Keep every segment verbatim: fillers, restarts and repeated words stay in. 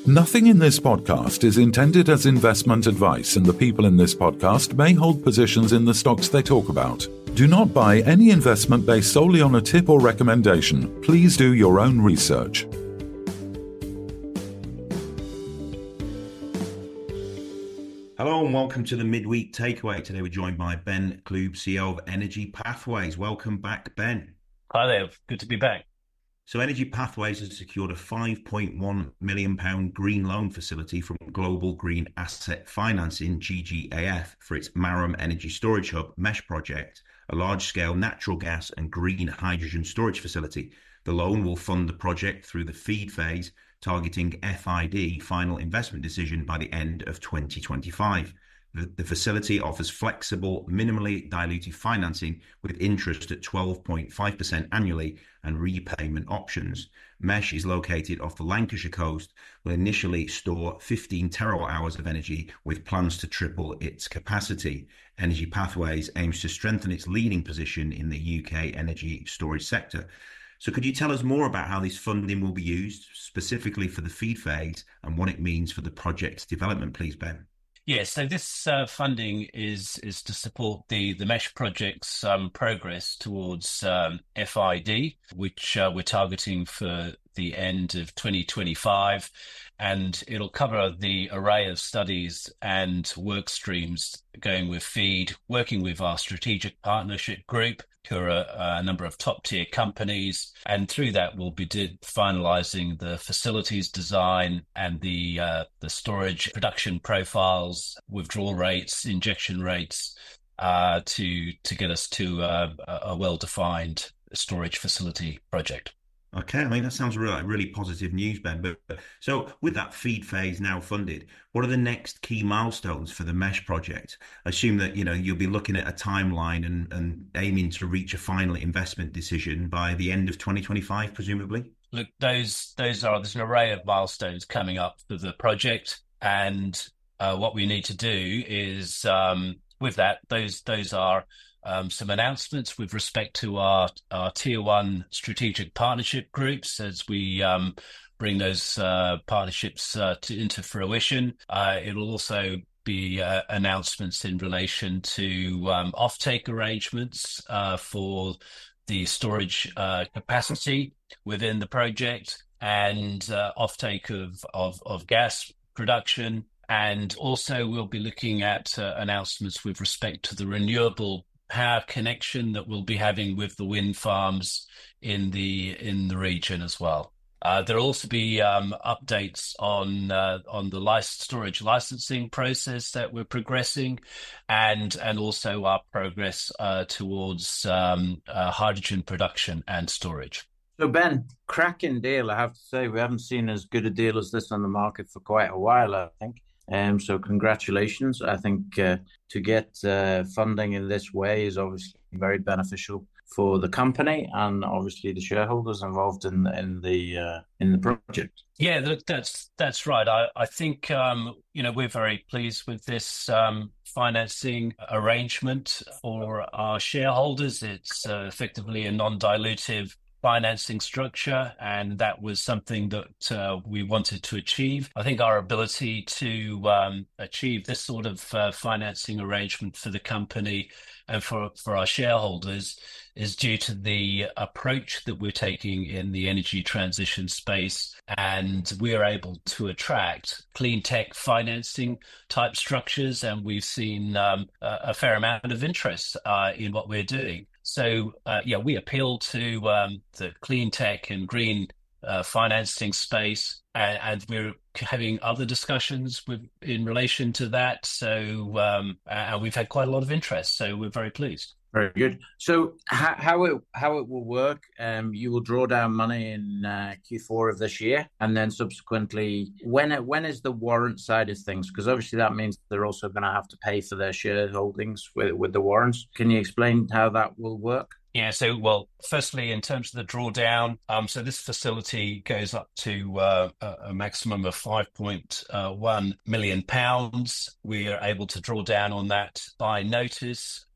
Nothing in this podcast is intended as investment advice, and the people in this podcast may hold positions in the stocks they talk about. Do not buy any investment based solely on a tip or recommendation. Please do your own research. Hello and welcome to the Midweek Takeaway. Today we're joined by Ben Klube, C E O of Energy Pathways. Welcome back, Ben. Hi there. Good to be back. So Energy Pathways has secured a five point one million pounds green loan facility from Global Green Asset Financing, G G A F, for its Marram Energy Storage Hub MESH project, a large-scale natural gas and green hydrogen storage facility. The loan will fund the project through the FEED phase, targeting F I D, final investment decision, by the end of twenty twenty-five. The, the facility offers flexible, minimally diluted financing with interest at twelve point five percent annually and repayment options. MESH is located off the Lancashire coast, will initially store fifteen terawatt hours of energy with plans to triple its capacity. Energy Pathways aims to strengthen its leading position in the U K energy storage sector. So could you tell us more about how this funding will be used, specifically for the FEED phase, and what it means for the project's development, please, Ben? Yeah, so this uh, funding is is to support the, the MESH project's um, progress towards um, F I D, which uh, we're targeting for the end of twenty twenty-five. And it'll cover the array of studies and work streams going with FEED, working with our strategic partnership group, who are a, a number of top-tier companies. And through that, we'll be did, finalising the facilities design and the uh, the storage production profiles, withdrawal rates, injection rates, uh, to to get us to uh, a well-defined storage facility project. Okay, I mean, that sounds really, really positive news, Ben. But so with that FEED phase now funded, what are the next key milestones for the MESH project? I assume that, you know, you'll be looking at a timeline and, and aiming to reach a final investment decision by the end of twenty twenty-five, presumably? Look, those those are, there's an array of milestones coming up for the project. And uh, what we need to do is, um, with that, those those are Um, some announcements with respect to our, our tier one strategic partnership groups as we um, bring those uh, partnerships uh, to, into fruition. Uh, it'll also be uh, announcements in relation to um, offtake arrangements uh, for the storage uh, capacity within the project, and uh, offtake of, of, of gas production. And also we'll be looking at uh, announcements with respect to the renewable power connection that we'll be having with the wind farms in the in the region as well. Uh, there'll also be um, updates on uh, on the license, storage licensing process that we're progressing, and and also our progress uh, towards um, uh, hydrogen production and storage. So Ben, cracking deal, I have to say. We haven't seen as good a deal as this on the market for quite a while, I think. Um, so congratulations. I think uh, to get uh, funding in this way is obviously very beneficial for the company and obviously the shareholders involved in in the uh, in the project. Yeah, look, that's that's right. I I think um, you know we're very pleased with this um, financing arrangement for our shareholders. It's uh, effectively a non-dilutive financing structure, and that was something that uh, we wanted to achieve. I think our ability to um, achieve this sort of uh, financing arrangement for the company and for, for our shareholders is due to the approach that we're taking in the energy transition space, and we're able to attract clean tech financing type structures, and we've seen um, a, a fair amount of interest uh, in what we're doing. So, uh, yeah, we appeal to um, the clean tech and green uh, financing space, and, and we're having other discussions with in relation to that. So, um, and we've had quite a lot of interest. So, we're very pleased. Very good. So, how, how it how it will work? Um, you will draw down money in uh, Q four of this year, and then subsequently, when it, when is the warrant side of things? Because obviously that means they're also going to have to pay for their shareholdings with with the warrants. Can you explain how that will work? Yeah, so, well, firstly, in terms of the drawdown, um, so this facility goes up to uh, a maximum of five point one million pounds. We are able to draw down on that by notice,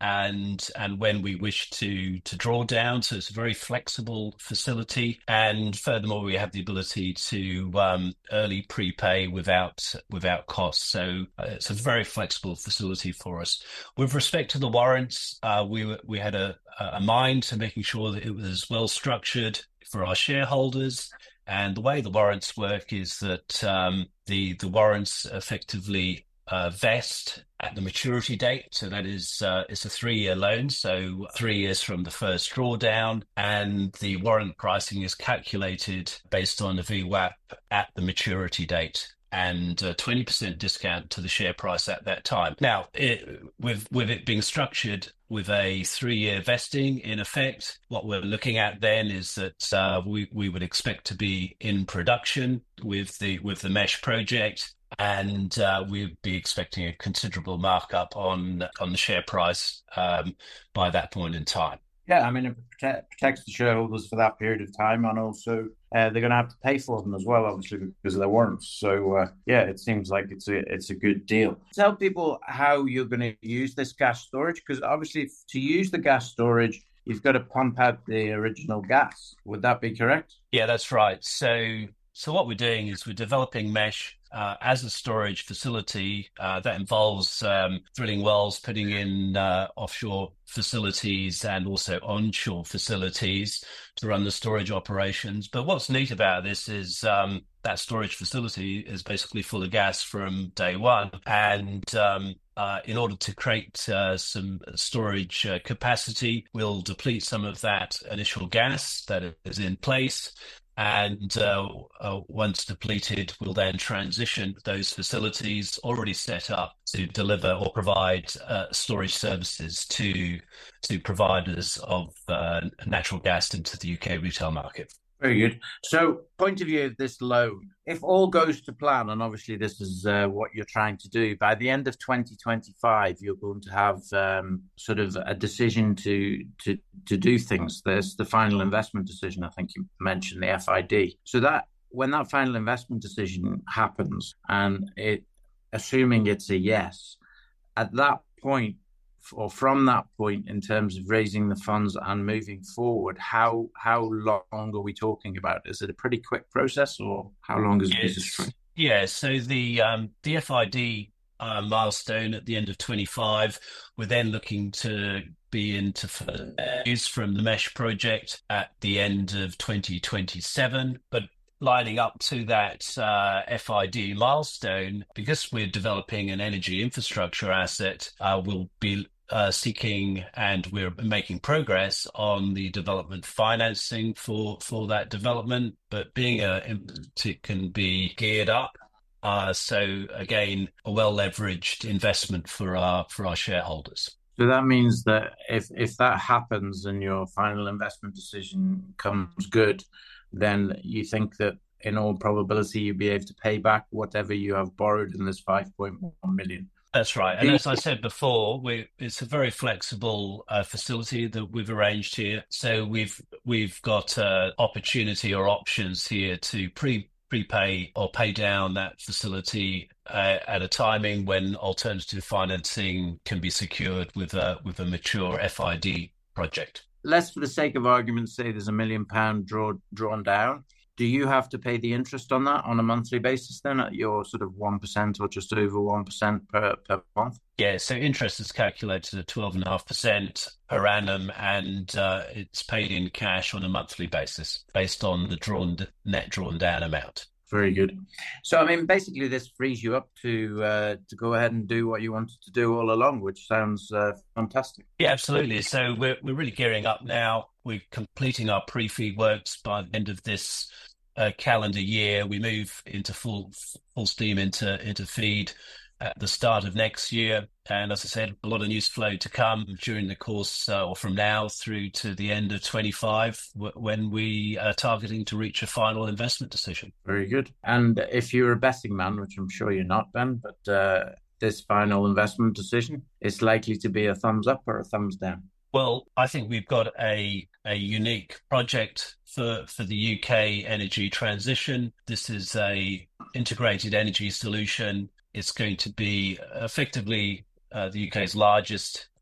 and and when we wish to to draw down. So it's a very flexible facility, and furthermore, we have the ability to um, early prepay without without cost. So uh, it's a very flexible facility for us. With respect to the warrants, uh, we we had a a mind to making sure that it was well structured for our shareholders. And the way the warrants work is that um, the the warrants effectively uh, vest at the maturity date. So that is uh, it's a three-year loan, so three years from the first drawdown, and the warrant pricing is calculated based on the V WAP at the maturity date, and a twenty percent discount to the share price at that time. Now, it, with with it being structured with a three-year vesting in effect, what we're looking at then is that uh, we we would expect to be in production with the with the Mesh project, and uh, we'd be expecting a considerable markup on on the share price um, by that point in time. Yeah, I mean, it protect, protects the shareholders for that period of time, and also uh, they're going to have to pay for them as well, obviously, because of their warrants. So, uh, yeah, it seems like it's a it's a good deal. Tell people how you're going to use this gas storage, because obviously, to use the gas storage, you've got to pump out the original gas. Would that be correct? Yeah, that's right. So, so what we're doing is we're developing Mesh Uh, as a storage facility. Uh, that involves um, drilling wells, putting in uh, offshore facilities and also onshore facilities to run the storage operations. But what's neat about this is um, that storage facility is basically full of gas from day one. And um, uh, in order to create uh, some storage uh, capacity, we'll deplete some of that initial gas that is in place. And uh, uh, once depleted, we'll then transition those facilities already set up to deliver or provide uh, storage services to to providers of uh, natural gas into the U K retail market. Very good. So, point of view of this loan, if all goes to plan, and obviously this is uh, what you're trying to do, by the end of twenty twenty-five, you're going to have um, sort of a decision to to to do things. There's the final investment decision. I think you mentioned the F I D. So that when that final investment decision happens, and it, assuming it's a yes, at that point, or from that point, in terms of raising the funds and moving forward, how how long are we talking about? Is it a pretty quick process, or how long is it? Yeah, so the um, the F I D uh, milestone at the end of twenty-five, we're then looking to be into use from the Mesh project at the end of twenty twenty-seven, but lining up to that uh, F I D milestone, because we're developing an energy infrastructure asset, uh, we'll be uh, seeking and we're making progress on the development financing for, for that development. But being a, it can be geared up. Uh, so again, a well-leveraged investment for our for our shareholders. So that means that if if that happens and your final investment decision comes good, then you think that in all probability you'll be able to pay back whatever you have borrowed in this five point one million. That's right. And as I said before, we, it's a very flexible uh, facility that we've arranged here. So we've we've got uh, opportunity or options here to pre prepay or pay down that facility uh, at a timing when alternative financing can be secured with a with a mature F I D project. Let's, for the sake of argument, say there's a million pound draw, drawn down. Do you have to pay the interest on that on a monthly basis then at your sort of one percent or just over one percent per, per month? Yeah, so interest is calculated at twelve point five percent per annum, and uh, it's paid in cash on a monthly basis based on the drawn net drawn down amount. Very good. So, I mean, basically this frees you up to uh, to go ahead and do what you wanted to do all along, which sounds uh, fantastic. Yeah, absolutely. So we're we're really gearing up now. We're completing our pre-feed works by the end of this uh, calendar year. We move into full full steam into into feed at the start of next year. And as I said, a lot of news flow to come during the course uh, or from now through to the end of twenty-five w- when we are targeting to reach a final investment decision. Very good. And if you're a betting man, which I'm sure you're not, Ben, but uh, this final investment decision is likely to be a thumbs up or a thumbs down? Well, I think we've got a a unique project for, for the U K energy transition. This is a integrated energy solution. It's going to be effectively uh, the U K's largest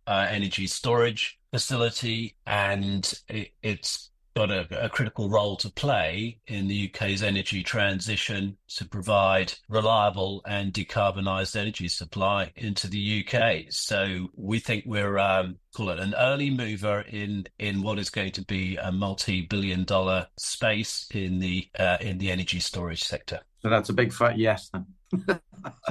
uh, energy storage facility, and it, it's got a, a critical role to play in the U K's energy transition to provide reliable and decarbonised energy supply into the U K. So we think we're, um, call it an early mover in, in what is going to be a multi-billion dollar space in the uh, in the energy storage sector. So that's a big fat yes then.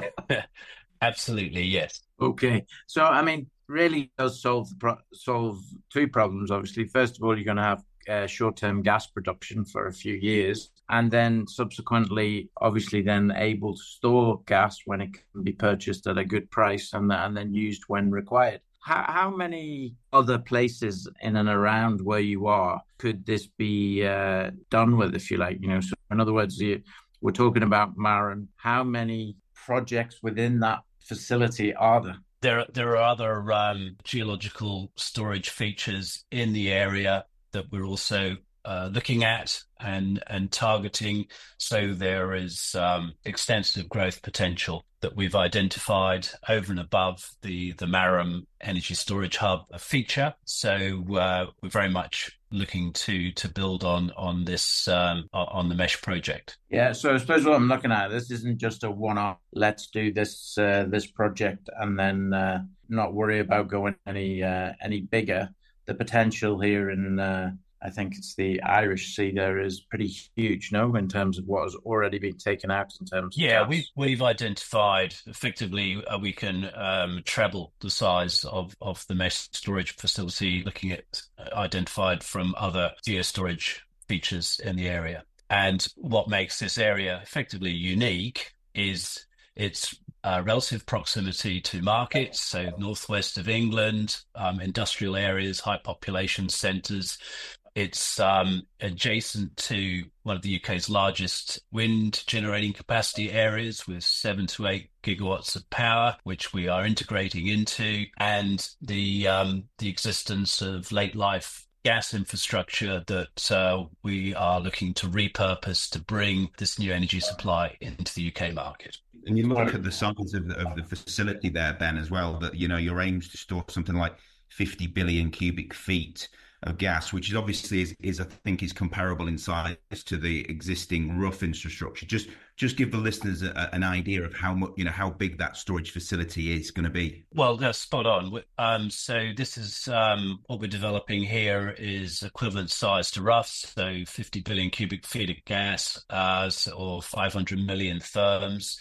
Absolutely, yes. Okay. So, I mean, really does solve the pro- solve two problems, obviously. First of all, you're going to have uh, short-term gas production for a few years, and then subsequently, obviously, then able to store gas when it can be purchased at a good price and, and then used when required. How, how many other places in and around where you are could this be uh, done with, if you like? You know, so in other words, you, we're talking about Marron. How many projects within that facility are there? There, there are other um, geological storage features in the area that we're also uh, looking at and and targeting. So there is um, extensive growth potential that we've identified over and above the the Marram Energy Storage Hub feature. So uh, we're very much looking to to build on on this um, on the MESH project. Yeah, so I suppose what I'm looking at, this isn't just a one-off. Let's do this uh, this project and then uh, not worry about going any uh, any bigger. The potential here in uh, I think it's the Irish Sea there is pretty huge, no, in terms of what has already been taken out in terms of yeah, gas. we, we've identified effectively uh, we can um, treble the size of, of the MESH storage facility, looking at uh, identified from other geostorage features in the area. And what makes this area effectively unique is its uh, relative proximity to markets, so northwest of England, um, industrial areas, high population centres. It's um, adjacent to one of the U K's largest wind generating capacity areas with seven to eight gigawatts of power, which we are integrating into, and the um, the existence of late life gas infrastructure that uh, we are looking to repurpose to bring this new energy supply into the U K market. And you look at the size of the, of the facility there, Ben, as well, that, you know, your aim is to store something like fifty billion cubic feet of gas, which is obviously is, is I think is comparable in size to the existing Rough infrastructure. Just just give the listeners a, an idea of how much, you know, how big that storage facility is going to be. Well, that's spot on. Um, so this is um, what we're developing here is equivalent size to Rough, so fifty billion cubic feet of gas, uh, or five hundred million therms.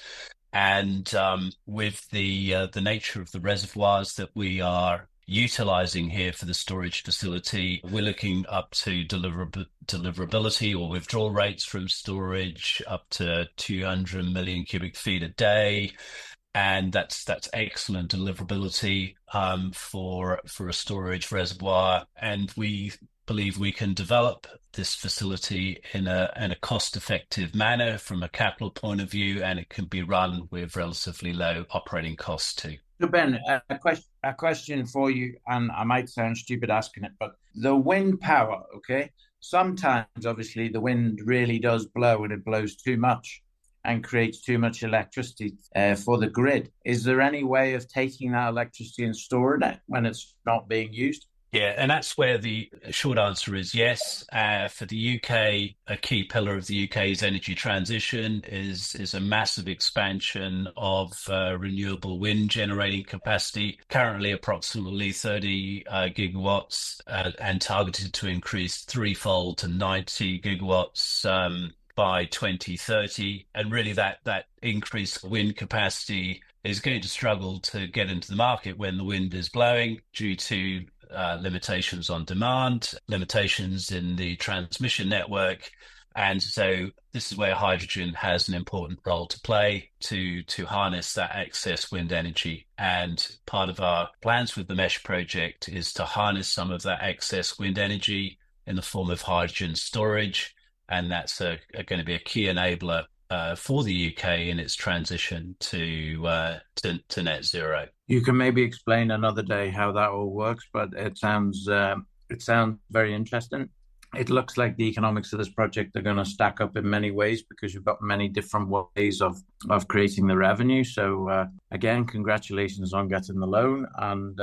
And um, with the uh, the nature of the reservoirs that we are utilizing here for the storage facility, we're looking up to deliverab- deliverability or withdrawal rates from storage up to two hundred million cubic feet a day. And that's that's excellent deliverability um, for for a storage reservoir. And we believe we can develop this facility in a in a cost-effective manner from a capital point of view, and it can be run with relatively low operating costs too. So Ben, a question, a question for you, and I might sound stupid asking it, but the wind power, okay? Sometimes, obviously, the wind really does blow, and it blows too much and creates too much electricity uh, for the grid. Is there any way of taking that electricity and storing it when it's not being used? Yeah, and that's where the short answer is yes. Uh, for the U K, a key pillar of the U K's energy transition is is a massive expansion of uh, renewable wind generating capacity, currently approximately thirty uh, gigawatts uh, and targeted to increase threefold to ninety gigawatts um, by twenty thirty. And really that, that increased wind capacity is going to struggle to get into the market when the wind is blowing due to Uh, limitations on demand, limitations in the transmission network. And so this is where hydrogen has an important role to play to, to harness that excess wind energy. And part of our plans with the MESH project is to harness some of that excess wind energy in the form of hydrogen storage. And that's a, a going to be a key enabler Uh, for the U K in its transition to, uh, to to net zero. You can maybe explain another day how that all works, but it sounds uh, it sounds very interesting. It looks like the economics of this project are going to stack up in many ways because you've got many different ways of of creating the revenue. So uh, again, congratulations on getting the loan, and uh,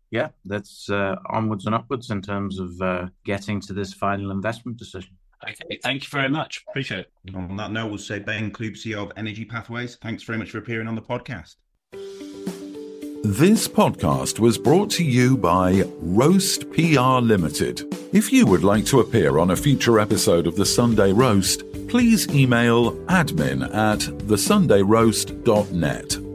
yeah, that's uh, onwards and upwards in terms of uh, getting to this final investment decision. Okay, thank you very much. Appreciate it. On that note, we'll say Ben Klube, C E O of Energy Pathways, thanks very much for appearing on the podcast. This podcast was brought to you by Roast P R Limited. If you would like to appear on a future episode of The Sunday Roast, please email admin at the sunday roast dot net.